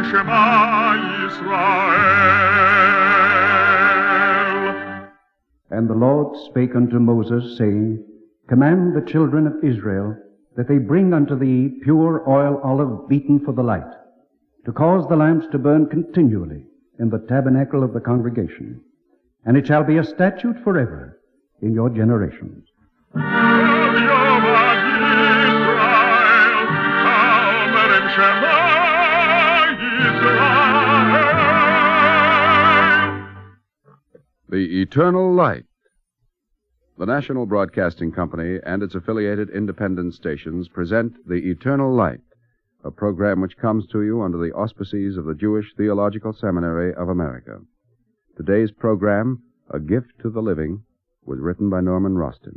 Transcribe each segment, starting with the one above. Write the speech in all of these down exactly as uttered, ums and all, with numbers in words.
Shema Yisrael. And the Lord spake unto Moses, saying, Command the children of Israel that they bring unto thee pure oil olive beaten for the light, to cause the lamps to burn continually in the tabernacle of the congregation. And it shall be a statute forever in your generations. The Eternal Light. The National Broadcasting Company and its affiliated independent stations present The Eternal Light, a program which comes to you under the auspices of the Jewish Theological Seminary of America. Today's program, A Gift to the Living, was written by Norman Rostin.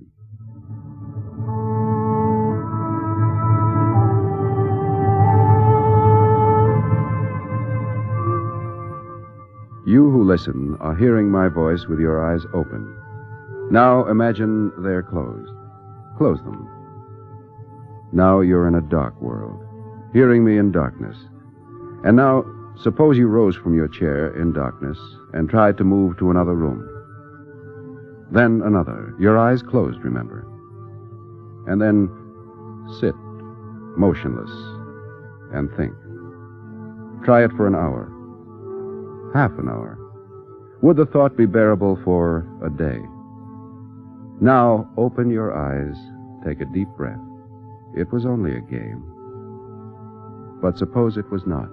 You who listen are hearing my voice with your eyes open. Now imagine they're closed. Close them. Now you're in a dark world, hearing me in darkness. And now, suppose you rose from your chair in darkness and tried to move to another room. Then another, your eyes closed, remember. And then sit, motionless, and think. Try it for an hour. Half an hour. Would the thought be bearable for a day? Now, open your eyes, take a deep breath. It was only a game. But suppose it was not.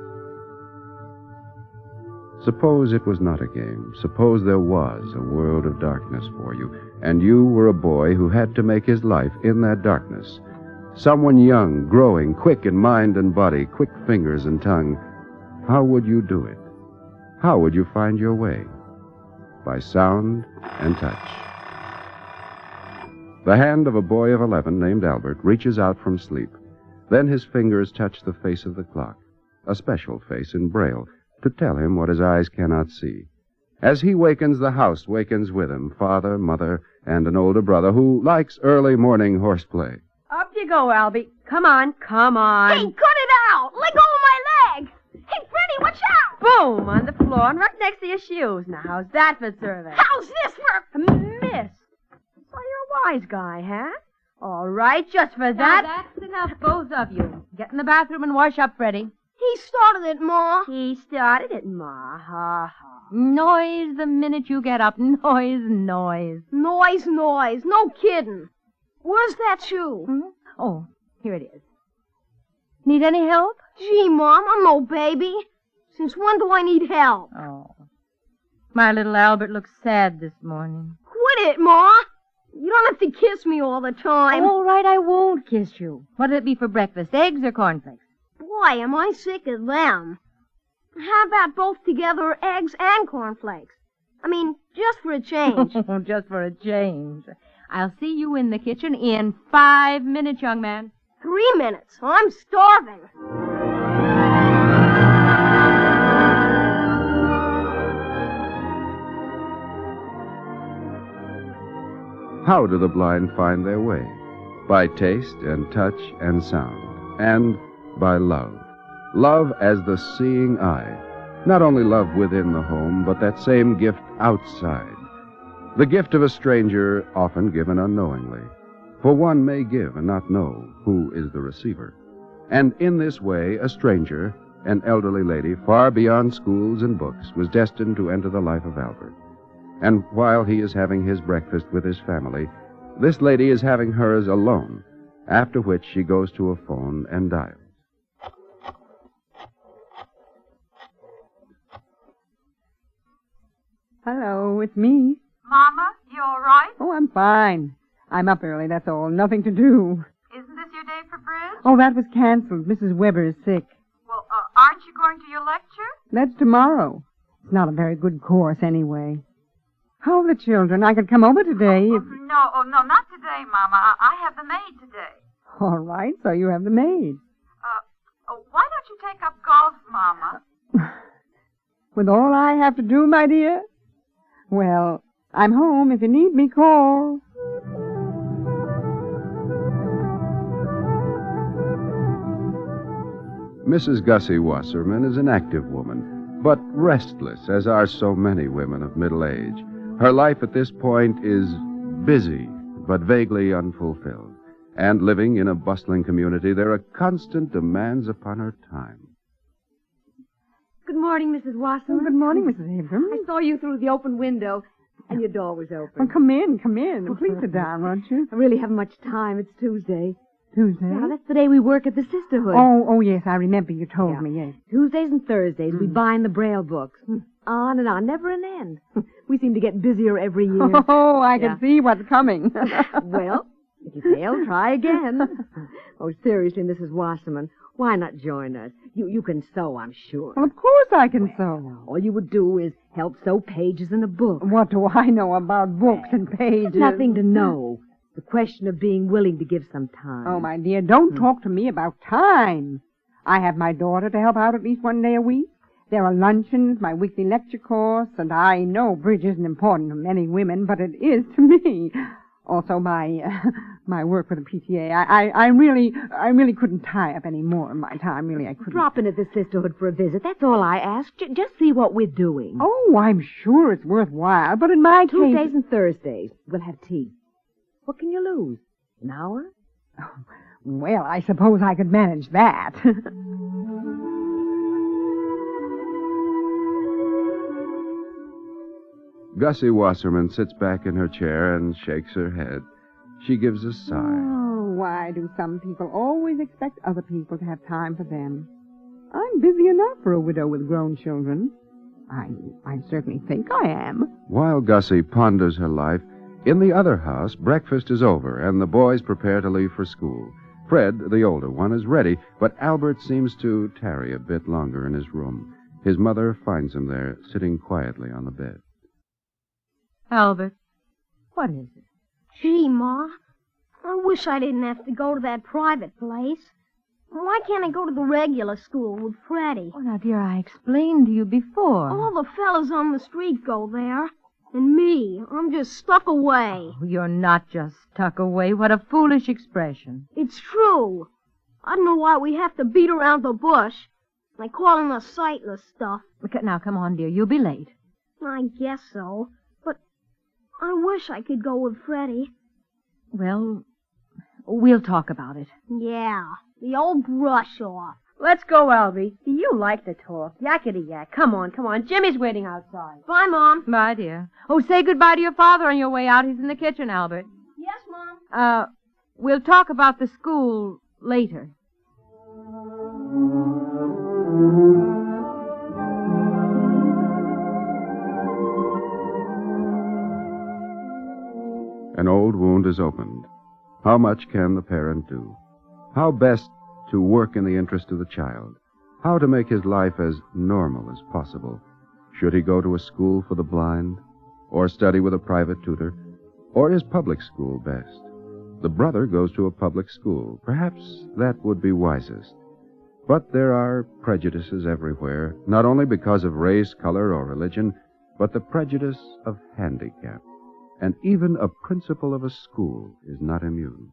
Suppose it was not a game. Suppose there was a world of darkness for you, and you were a boy who had to make his life in that darkness. Someone young, growing, quick in mind and body, quick fingers and tongue. How would you do it? How would you find your way? By sound and touch. The hand of a boy of eleven named Albert reaches out from sleep. Then his fingers touch the face of the clock, a special face in Braille, to tell him what his eyes cannot see. As he wakens, the house wakens with him, father, mother, and an older brother who likes early morning horseplay. Up you go, Albie. Come on, come on. Hey, cut it out! Let go of my leg! Hey, Freddie, watch out! Boom, on the floor and right next to your shoes. Now, how's that for service? How's this for... A miss. So you're a wise guy, huh? All right, just for that. Now, that's enough, both of you. Get in the bathroom and wash up, Freddie. He started it, Ma. He started it, Ma. Ha, ha. Noise the minute you get up. Noise, noise. Noise, noise. No kidding. Where's that shoe? Hmm? Oh, here it is. Need any help? Gee, Mom, I'm no baby. Since when do I need help? Oh. My little Albert looks sad this morning. Quit it, Ma. You don't have to kiss me all the time. All right, I won't kiss you. What'll it be for breakfast, eggs or cornflakes? Boy, am I sick of them. How about both together, eggs and cornflakes? I mean, just for a change. Just for a change. I'll see you in the kitchen in five minutes, young man. Three minutes. I'm starving. How do the blind find their way? By taste and touch and sound, and by love. Love as the seeing eye. Not only love within the home, but that same gift outside. The gift of a stranger, often given unknowingly. For one may give and not know who is the receiver. And in this way, a stranger, an elderly lady far beyond schools and books, was destined to enter the life of Albert. And while he is having his breakfast with his family, this lady is having hers alone, after which she goes to a phone and dials. Hello, it's me. Mama, you all right? Oh, I'm fine. I'm up early, that's all. Nothing to do. Isn't this your day for bridge? Oh, that was canceled. Missus Weber is sick. Well, uh, aren't you going to your lecture? That's tomorrow. It's not a very good course, anyway. How are the children? I could come over today. Oh, if... oh, no, oh, no, not today, Mama. I, I have the maid today. All right, so you have the maid. Uh, oh, why don't you take up golf, Mama? With all I have to do, my dear? Well, I'm home. If you need me, call. Missus Gussie Wasserman is an active woman, but restless, as are so many women of middle age. Her life at this point is busy, but vaguely unfulfilled. And living in a bustling community, there are constant demands upon her time. Good morning, Missus Wasserman. Oh, good morning, Missus Abrams. I saw you through the open window, and your door was open. Oh, come in, come in. Please sit down, won't you? I really haven't much time. It's Tuesday. Tuesday? Yeah, that's the day we work at the Sisterhood. Oh, oh, yes, I remember you told Yeah. me, yes. Tuesdays and Thursdays, we Mm. bind the Braille books. On and on, never an end. We seem to get busier every year. Oh, I Yeah. can see what's coming. Well, if you fail, try again. Oh, seriously, Missus Wasserman, why not join us? You you can sew, I'm sure. Well, of course I can sew. All you would do is help sew pages in a book. What do I know about books and pages? Nothing to know. The question of being willing to give some time. Oh, my dear, don't talk to me about time. I have my daughter to help out at least one day a week. There are luncheons, my weekly lecture course, and I know bridge isn't important to many women, but it is to me. Also, my uh, my work for the P T A. I, I, I really I really couldn't tie up any more of my time. Really, I couldn't. Drop in at the Sisterhood for a visit. That's all I ask. J- just see what we're doing. Oh, I'm sure it's worthwhile, but in my Tuesdays case... and Thursdays, we'll have tea. What can you lose? An hour? Well, I suppose I could manage that. Gussie Wasserman sits back in her chair and shakes her head. She gives a sigh. Oh, why do some people always expect other people to have time for them? I'm busy enough for a widow with grown children. I I certainly think I am. While Gussie ponders her life, in the other house, breakfast is over, and the boys prepare to leave for school. Fred, the older one, is ready, but Albert seems to tarry a bit longer in his room. His mother finds him there, sitting quietly on the bed. Albert, what is it? Gee, Ma, I wish I didn't have to go to that private place. Why can't I go to the regular school with Freddie? Oh, now, dear, I explained to you before. All the fellas on the street go there. And me, I'm just stuck away. Oh, you're not just stuck away. What a foolish expression. It's true. I don't know why we have to beat around the bush, like calling us sightless stuff. Okay, now, come on, dear. You'll be late. I guess so, but I wish I could go with Freddie. Well, we'll talk about it. Yeah, the old brush off. Let's go, Albie. You like to talk. Yakety yak. Come on, come on. Jimmy's waiting outside. Bye, Mom. Bye, dear. Oh, say goodbye to your father on your way out. He's in the kitchen, Albert. Yes, Mom. Uh, we'll talk about the school later. An old wound is opened. How much can the parent do? How best to work in the interest of the child? How to make his life as normal as possible? Should he go to a school for the blind? Or study with a private tutor? Or is public school best? The brother goes to a public school. Perhaps that would be wisest. But there are prejudices everywhere, not only because of race, color, or religion, but the prejudice of handicap. And even a principal of a school is not immune.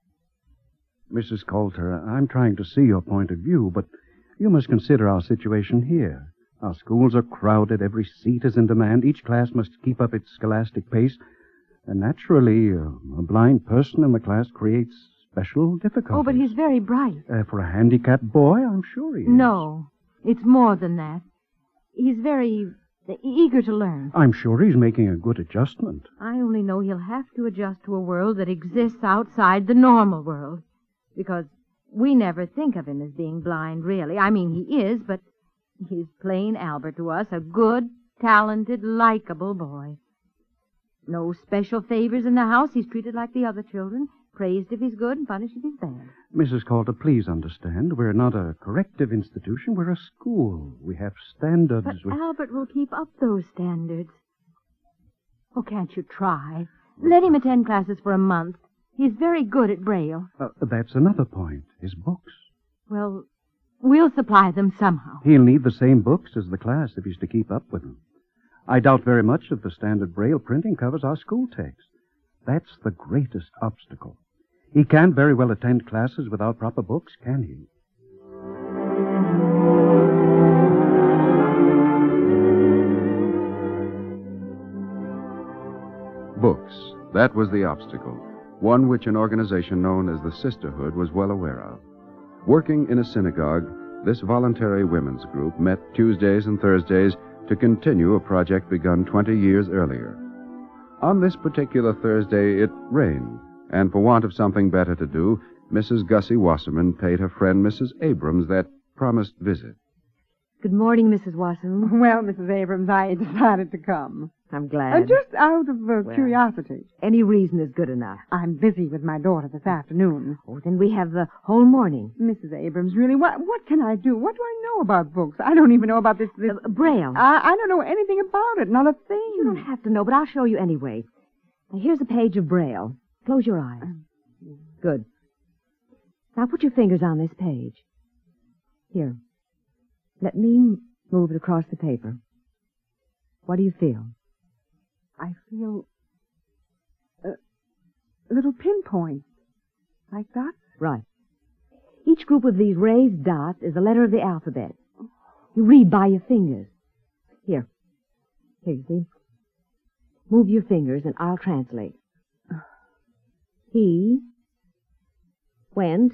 Missus Coulter, I'm trying to see your point of view, but you must consider our situation here. Our schools are crowded, every seat is in demand, each class must keep up its scholastic pace, and naturally, uh, a blind person in the class creates special difficulties. Oh, but he's very bright. Uh, for a handicapped boy, I'm sure he is. No, it's more than that. He's very eager to learn. I'm sure he's making a good adjustment. I only know he'll have to adjust to a world that exists outside the normal world. Because we never think of him as being blind, really. I mean, he is, but he's plain Albert to us, a good, talented, likable boy. No special favors in the house. He's treated like the other children, praised if he's good and punished if he's bad. Missus Coulter, please understand, we're not a corrective institution, we're a school. We have standards. But we... Albert will keep up those standards. Oh, can't you try? Let him attend classes for a month. He's very good at Braille. Uh, that's another point. His books. Well, we'll supply them somehow. He'll need the same books as the class if he's to keep up with them. I doubt very much if the standard Braille printing covers our school text. That's the greatest obstacle. He can't very well attend classes without proper books, can he? That was the obstacle, one which an organization known as the Sisterhood was well aware of. Working in a synagogue, this voluntary women's group met Tuesdays and Thursdays to continue a project begun twenty years earlier. On this particular Thursday, it rained, and for want of something better to do, Missus Gussie Wasserman paid her friend Missus Abrams that promised visit. Good morning, Missus Wasserman. Well, Missus Abrams, I decided to come. I'm glad. Uh, just out of uh, Well. curiosity. Any reason is good enough. I'm busy with my daughter this afternoon. Oh, then we have the whole morning. Missus Abrams, really, what what can I do? What do I know about books? I don't even know about this... this... Uh, Braille. I, I don't know anything about it, not a thing. You don't have to know, but I'll show you anyway. Now, here's a page of Braille. Close your eyes. Good. Now put your fingers on this page. Here. Let me move it across the paper. What do you feel? I feel uh, little pinpoints, like that. Right. Each group of these raised dots is a letter of the alphabet. You read by your fingers. Here. Here, you see? Move your fingers and I'll translate. He went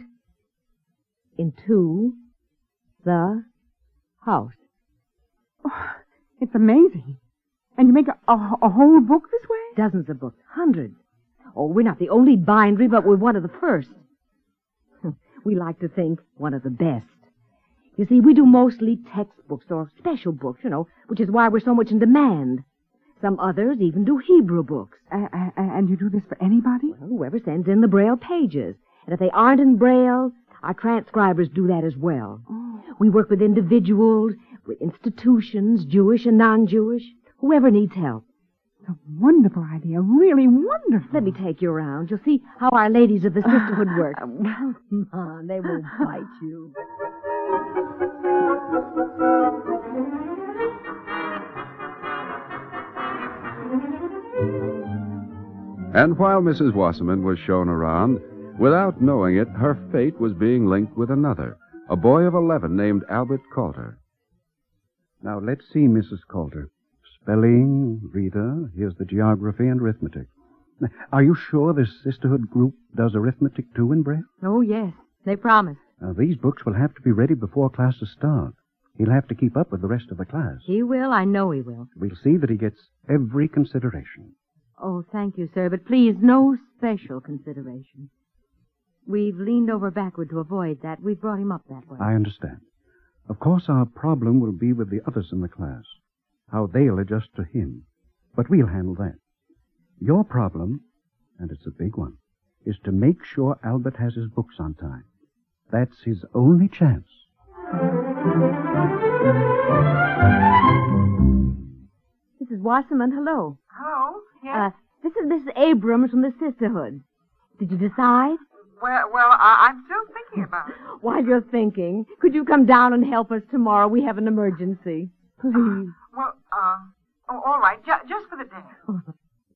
into the house. Oh, it's amazing. And you make a, a, a whole book this way? Dozens of books. Hundreds. Oh, we're not the only bindery, but we're one of the first. We like to think one of the best. You see, we do mostly textbooks or special books, you know, which is why we're so much in demand. Some others even do Hebrew books. Uh, uh, and you do this for anybody? Well, whoever sends in the Braille pages. And if they aren't in Braille, our transcribers do that as well. Oh. We work with individuals, with institutions, Jewish and non-Jewish, whoever needs help. It's a wonderful idea, really wonderful. Let me take you around. You'll see how our ladies of the sisterhood work. Come on, they won't bite you. And while Missus Wasserman was shown around, without knowing it, her fate was being linked with another, a boy of eleven named Albert Coulter. Now, let's see, Missus Coulter. Spelling, reader, here's the geography and arithmetic. Are you sure this sisterhood group does arithmetic, too, in Braille? Oh, yes. They promised. Now, these books will have to be ready before classes start. He'll have to keep up with the rest of the class. He will. I know he will. We'll see that he gets every consideration. Oh, thank you, sir, but please, no special consideration. We've leaned over backward to avoid that. We've brought him up that way. I understand. Of course, our problem will be with the others in the class, how they'll adjust to him. But we'll handle that. Your problem, and it's a big one, is to make sure Albert has his books on time. That's his only chance. Missus Wasserman, hello. Hello? Yes? Uh, this is Missus Abrams from the Sisterhood. Did you decide? well, well, I, I'm still thinking about it. While you're thinking, could you come down and help us tomorrow? We have an emergency. Please. Well, uh, oh, all right, ju- just for the day.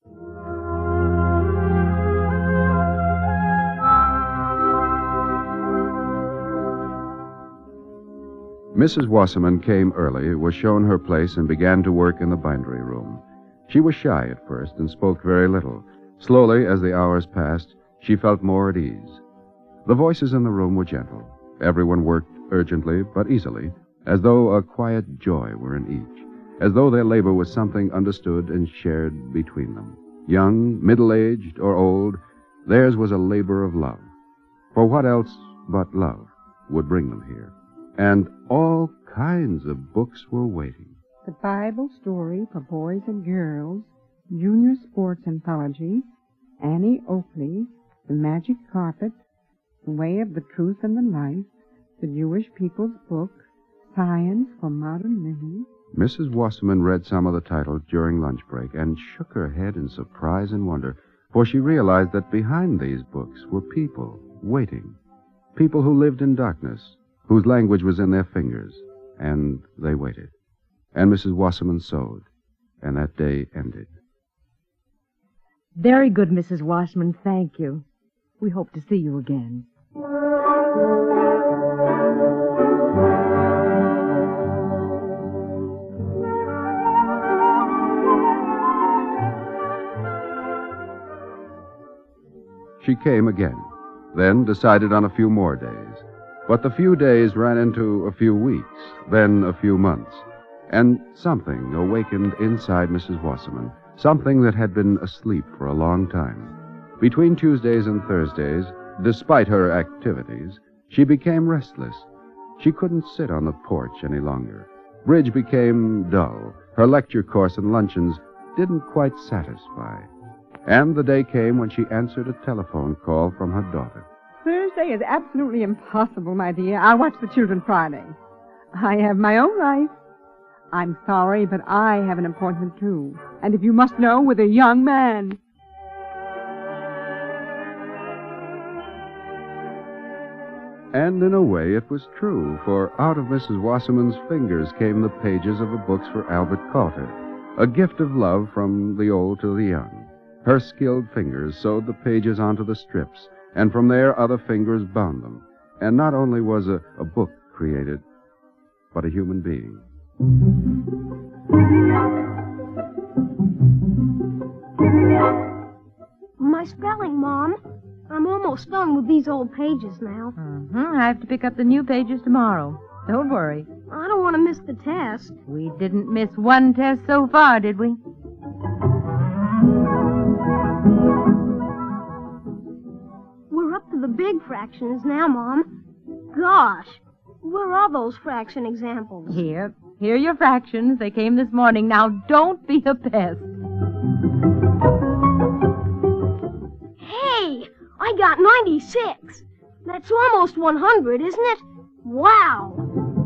Missus Wasserman came early, was shown her place, and began to work in the bindery room. She was shy at first and spoke very little. Slowly, as the hours passed, she felt more at ease. The voices in the room were gentle. Everyone worked urgently but easily, as though a quiet joy were in each, as though their labor was something understood and shared between them. Young, middle-aged, or old, theirs was a labor of love. For what else but love would bring them here? And all kinds of books were waiting. The Bible story for boys and girls, Junior Sports Anthology, Annie Oakley, The Magic Carpet, The Way of the Truth and the Life, The Jewish People's Book, Science for Modern Living. Missus Wasserman read some of the titles during lunch break and shook her head in surprise and wonder, for she realized that behind these books were people waiting, people who lived in darkness, whose language was in their fingers, and they waited. And Missus Wasserman sewed, and that day ended. Very good, Missus Wasserman. Thank you. We hope to see you again. she came again, then decided on a few more days. But the few days ran into a few weeks, then a few months, and something awakened inside Missus Wasserman, something that had been asleep for a long time. Between Tuesdays and Thursdays, despite her activities, she became restless. She couldn't sit on the porch any longer. Bridge became dull. Her lecture course and luncheons didn't quite satisfy. And the day came when she answered a telephone call from her daughter. Thursday is absolutely impossible, my dear. I'll watch the children Friday. I have my own life. I'm sorry, but I have an appointment, too. And if you must know, with a young man. And in a way it was true, for out of Missus Wasserman's fingers came the pages of the books for Albert Coulter, a gift of love from the old to the young. Her skilled fingers sewed the pages onto the strips, and from there other fingers bound them. And not only was a, a book created, but a human being. My spelling, Mom. I'm almost done with these old pages now. Mm-hmm. I have to pick up the new pages tomorrow. Don't worry. I don't want to miss the test. We didn't miss one test so far, did we? We're up to the big fractions now, Mom. Gosh, where are those fraction examples? Here. Here are your fractions. They came this morning. Now, don't be a pest. Hey, I got ninety-six. That's almost one hundred, isn't it? Wow.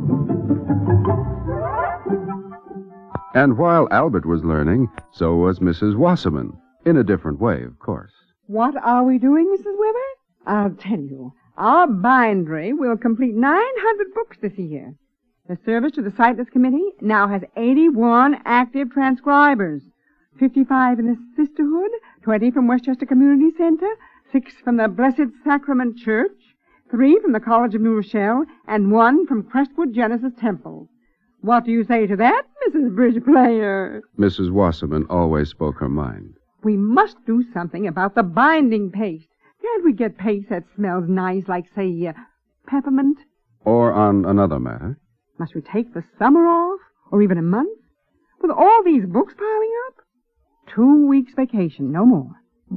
And while Albert was learning, so was Missus Wasserman. In a different way, of course. What are we doing, Missus Weber? I'll tell you. Our bindery will complete nine hundred books this year. The service to the Sightless Committee now has eighty-one active transcribers. fifty-five in the Sisterhood, twenty from Westchester Community Center, six from the Blessed Sacrament Church, three from the College of New Rochelle, and one from Crestwood Genesis Temple. What do you say to that, Missus Bridge Player? Missus Wasserman always spoke her mind. We must do something about the binding paste. Can't we get paste that smells nice, like, say, uh, peppermint? Or on another matter. Must we take the summer off, or even a month? With all these books piling up? Two weeks vacation, no more.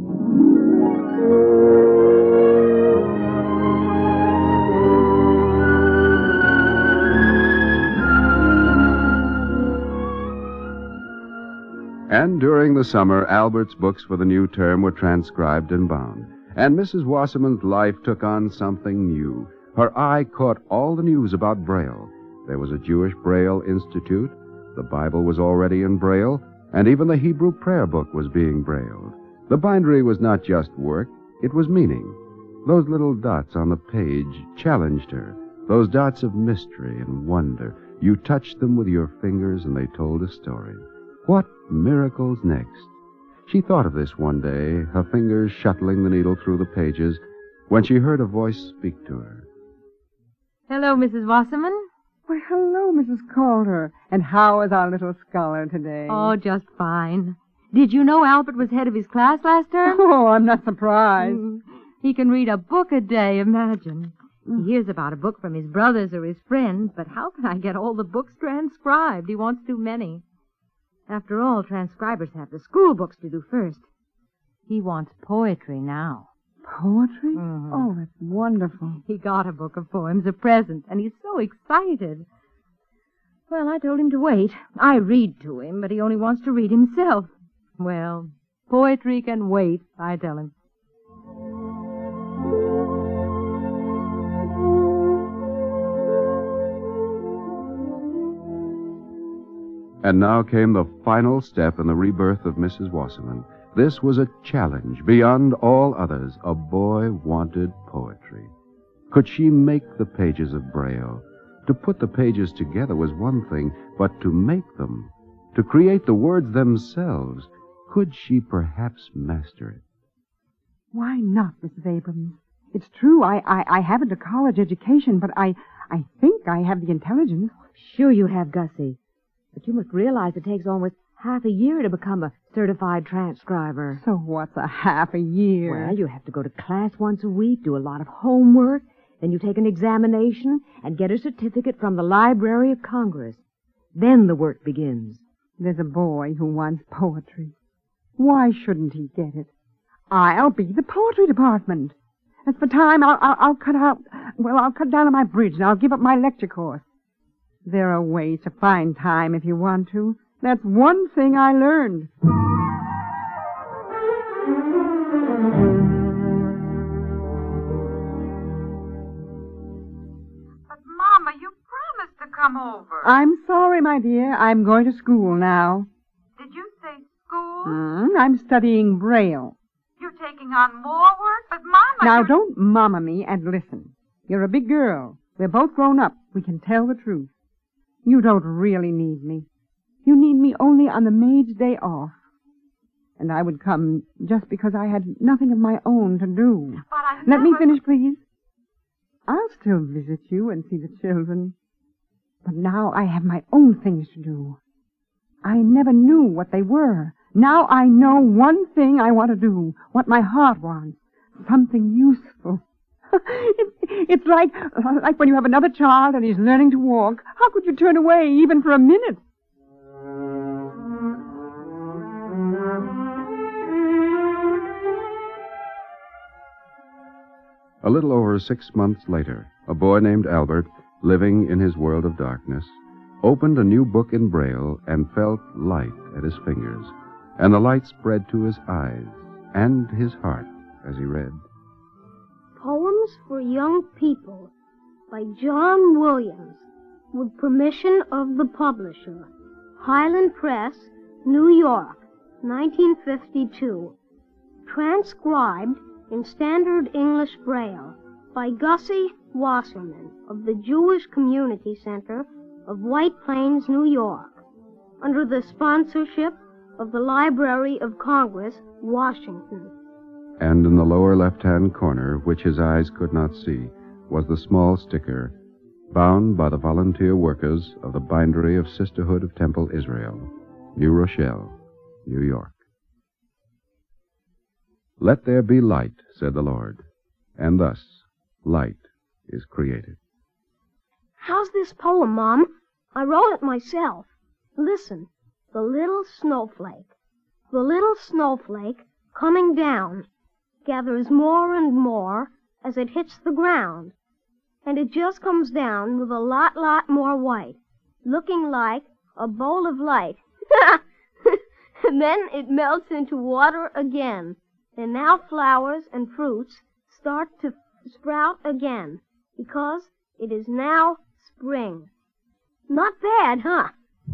And during the summer, Albert's books for the new term were transcribed and bound. And Missus Wasserman's life took on something new. Her eye caught all the news about Braille. There was a Jewish Braille Institute. The Bible was already in Braille, and even the Hebrew prayer book was being brailled. The bindery was not just work, it was meaning. Those little dots on the page challenged her, those dots of mystery and wonder. You touched them with your fingers, and they told a story. What miracles next? She thought of this one day, her fingers shuttling the needle through the pages, when she heard a voice speak to her. Hello, Missus Wasserman. Why, hello, Missus Coulter. And how is our little scholar today? Oh, just fine. Did you know Albert was head of his class last term? Oh, I'm not surprised. Mm. He can read a book a day, imagine. Mm. He hears about a book from his brothers or his friends, but how can I get all the books transcribed? He wants too many. After all, transcribers have the school books to do first. He wants poetry now. Poetry? Mm-hmm. Oh, that's wonderful. He got a book of poems, a present, and he's so excited. Well, I told him to wait. I read to him, but he only wants to read himself. Well, poetry can wait, I tell him. And now came the final step in the rebirth of Missus Wasserman. This was a challenge beyond all others. A boy wanted poetry. Could she make the pages of Braille? To put the pages together was one thing, but to make them, to create the words themselves, could she perhaps master it? Why not, Missus Abrams? It's true, I, I, I haven't a college education, but I, I think I have the intelligence. Sure you have, Gussie. But you must realize it takes almost half a year to become a certified transcriber. So what's a half a year? Well, you have to go to class once a week, do a lot of homework, then you take an examination and get a certificate from the Library of Congress. Then the work begins. There's a boy who wants poetry. Why shouldn't he get it? I'll be the poetry department. As for time, I'll, I'll, I'll cut out, well, I'll cut down on my bridge and I'll give up my lecture course. There are ways to find time if you want to. That's one thing I learned. But, Mama, you promised to come over. I'm sorry, my dear. I'm going to school now. Did you say school? Hmm, I'm studying Braille. You're taking on more work? But, Mama... Now, you... don't mama me and listen. You're a big girl. We're both grown up. We can tell the truth. You don't really need me. You need me only on the maid's day off. And I would come just because I had nothing of my own to do. But I Let never... me finish, please. I'll still visit you and see the children. But now I have my own things to do. I never knew what they were. Now I know one thing I want to do, what my heart wants, something useful. it's, it's like, like when you have another child and he's learning to walk. How could you turn away even for a minute? A little over six months later, a boy named Albert, living in his world of darkness, opened a new book in Braille and felt light at his fingers, and the light spread to his eyes and his heart as he read. Poems for Young People by John Williams, with permission of the publisher. Highland Press, New York, nineteen fifty-two. Transcribed in Standard English Braille by Gussie Wasserman of the Jewish Community Center of White Plains, New York, under the sponsorship of the Library of Congress, Washington. And in the lower left-hand corner, which his eyes could not see, was the small sticker, bound by the volunteer workers of the Bindery of Sisterhood of Temple Israel, New Rochelle, New York. Let there be light, said the Lord, and thus light is created. How's this poem, Mom? I wrote it myself. Listen. The little snowflake. The little snowflake, coming down, gathers more and more as it hits the ground. And it just comes down with a lot, lot more white, looking like a bowl of light. And then it melts into water again. And now flowers and fruits start to sprout again, because it is now spring. Not bad, huh?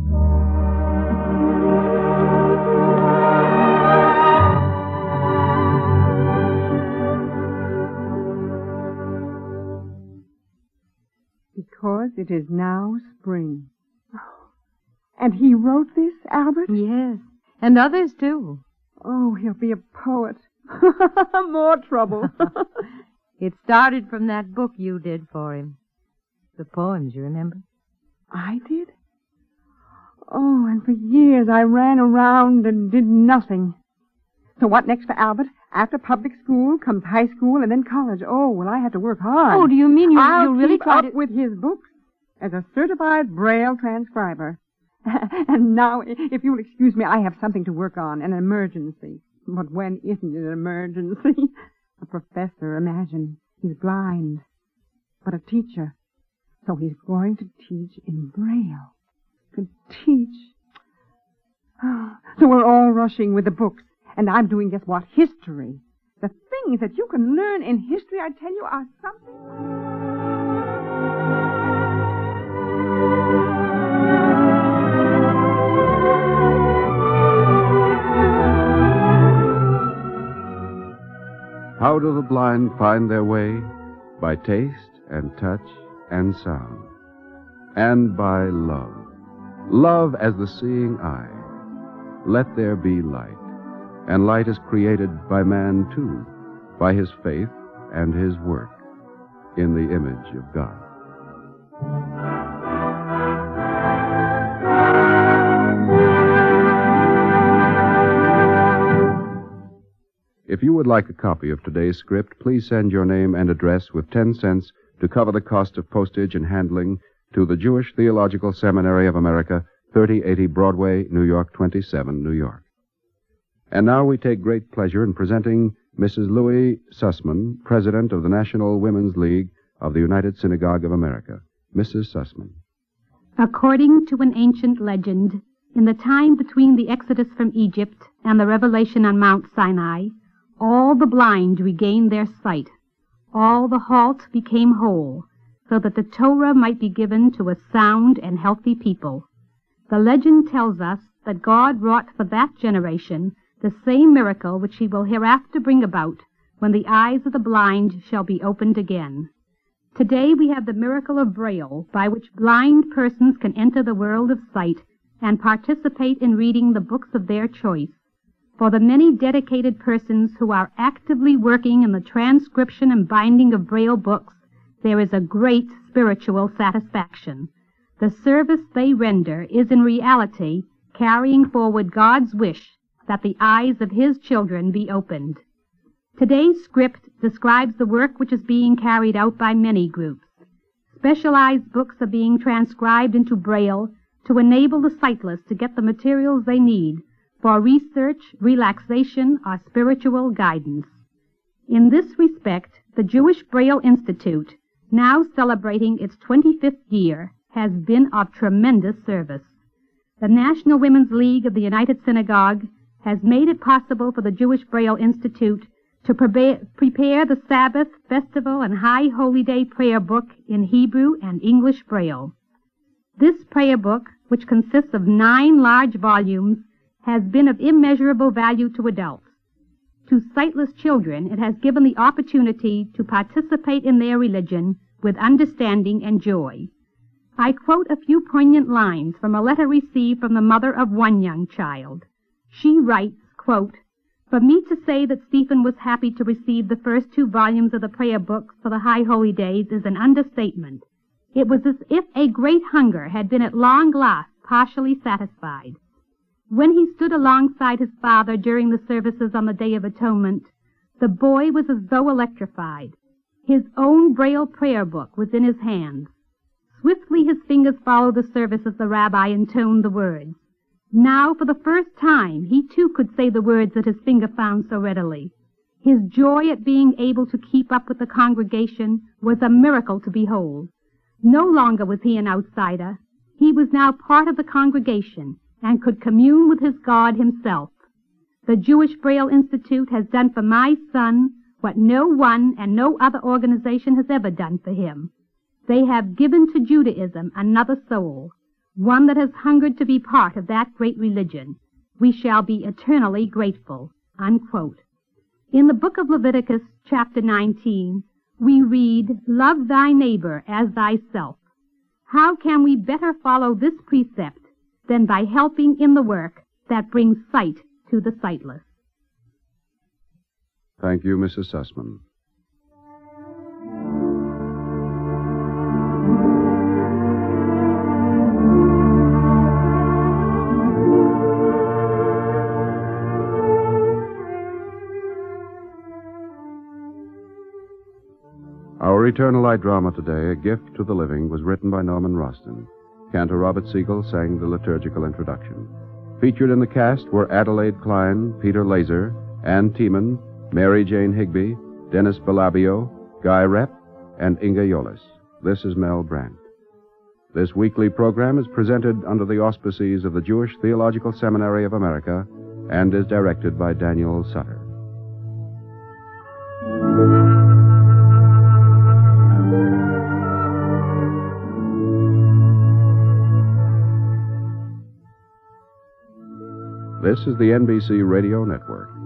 Because it is now spring. And he wrote this, Albert? Yes, and others, too. Oh, he'll be a poet. More trouble. It started from that book you did for him. The poems, you remember? I did? Oh, and for years I ran around and did nothing. So what next for Albert? After public school comes high school and then college. Oh, well, I had to work hard. Oh, do you mean you, I'll you really keep tried up to... with his books as a certified Braille transcriber. And now, if you'll excuse me, I have something to work on, an emergency. But when isn't it an emergency? A professor, imagine. He's blind, but a teacher. So he's going to teach in Braille. To teach. So we're all rushing with the books, and I'm doing guess what? History. The things that you can learn in history, I tell you, are something... How do the blind find their way? By taste and touch and sound. And by love. Love as the seeing eye. Let there be light. And light is created by man, too, by his faith and his work in the image of God. If you would like a copy of today's script, please send your name and address with ten cents to cover the cost of postage and handling to the Jewish Theological Seminary of America, thirty eighty Broadway, New York twenty-seven, New York. And now we take great pleasure in presenting Missus Louis Sussman, President of the National Women's League of the United Synagogue of America. Missus Sussman. According to an ancient legend, in the time between the Exodus from Egypt and the revelation on Mount Sinai, all the blind regained their sight, all the halt became whole, so that the Torah might be given to a sound and healthy people. The legend tells us that God wrought for that generation the same miracle which he will hereafter bring about when the eyes of the blind shall be opened again. Today we have the miracle of Braille, by which blind persons can enter the world of sight and participate in reading the books of their choice. For the many dedicated persons who are actively working in the transcription and binding of Braille books, there is a great spiritual satisfaction. The service they render is in reality carrying forward God's wish that the eyes of his children be opened. Today's script describes the work which is being carried out by many groups. Specialized books are being transcribed into Braille to enable the sightless to get the materials they need for research, relaxation, or spiritual guidance. In this respect, the Jewish Braille Institute, now celebrating its twenty-fifth year, has been of tremendous service. The National Women's League of the United Synagogue has made it possible for the Jewish Braille Institute to prepare, prepare the Sabbath, festival, and High Holy Day prayer book in Hebrew and English Braille. This prayer book, which consists of nine large volumes, has been of immeasurable value to adults. To sightless children, it has given the opportunity to participate in their religion with understanding and joy. I quote a few poignant lines from a letter received from the mother of one young child. She writes, quote, "For me to say that Stephen was happy to receive the first two volumes of the prayer book for the High Holy Days is an understatement. It was as if a great hunger had been at long last partially satisfied. When he stood alongside his father during the services on the Day of Atonement, the boy was as though electrified. His own Braille prayer book was in his hands. Swiftly his fingers followed the service as the rabbi intoned the words. Now, for the first time, he too could say the words that his finger found so readily. His joy at being able to keep up with the congregation was a miracle to behold. No longer was he an outsider. He was now part of the congregation and could commune with his God himself. The Jewish Braille Institute has done for my son what no one and no other organization has ever done for him. They have given to Judaism another soul, one that has hungered to be part of that great religion. We shall be eternally grateful." Unquote. In the book of Leviticus, chapter nineteen, we read, "Love thy neighbor as thyself." How can we better follow this precept than by helping in the work that brings sight to the sightless? Thank you, Missus Sussman. Our Eternal Light drama today, A Gift to the Living, was written by Norman Roston. Cantor Robert Siegel sang the liturgical introduction. Featured in the cast were Adelaide Klein, Peter Laser, Ann Tiemann, Mary Jane Higby, Dennis Balabio, Guy Repp, and Inga Yolis. This is Mel Brandt. This weekly program is presented under the auspices of the Jewish Theological Seminary of America and is directed by Daniel Sutter. This is the N B C Radio Network.